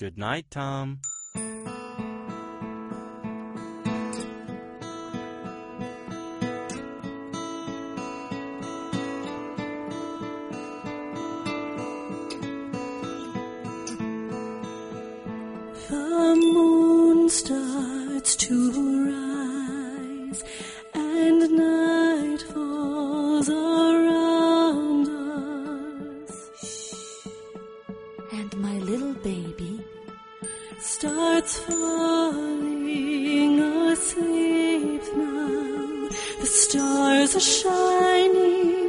Good night, Tom. The moon starts to rise, and night falls around us. And my little baby starts falling asleep now. The stars are shining